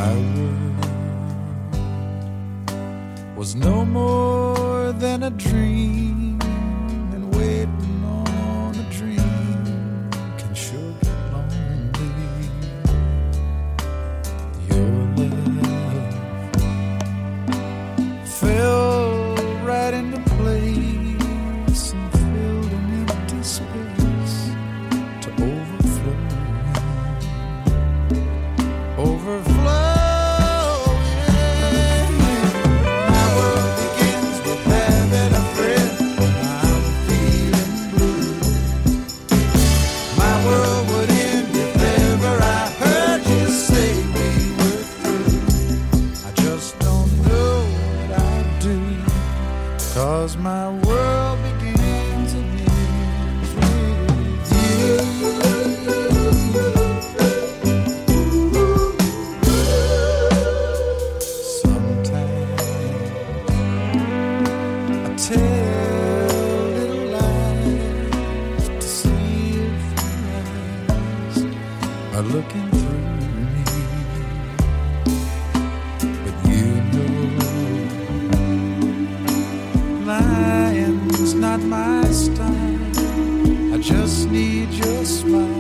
My world was no more than a dream, and waiting on a dream can sure get lonely. Your love fell right into place and filled an empty space to overflowing. My world begins with having a friend. I'm feeling blue. My world would end if ever I heard you say we were through. I just don't know what I'd do, 'cause my world begins and ends with you. Tell little lies to see if your eyes are looking through me. But you know, lying's not my style. I just need your smile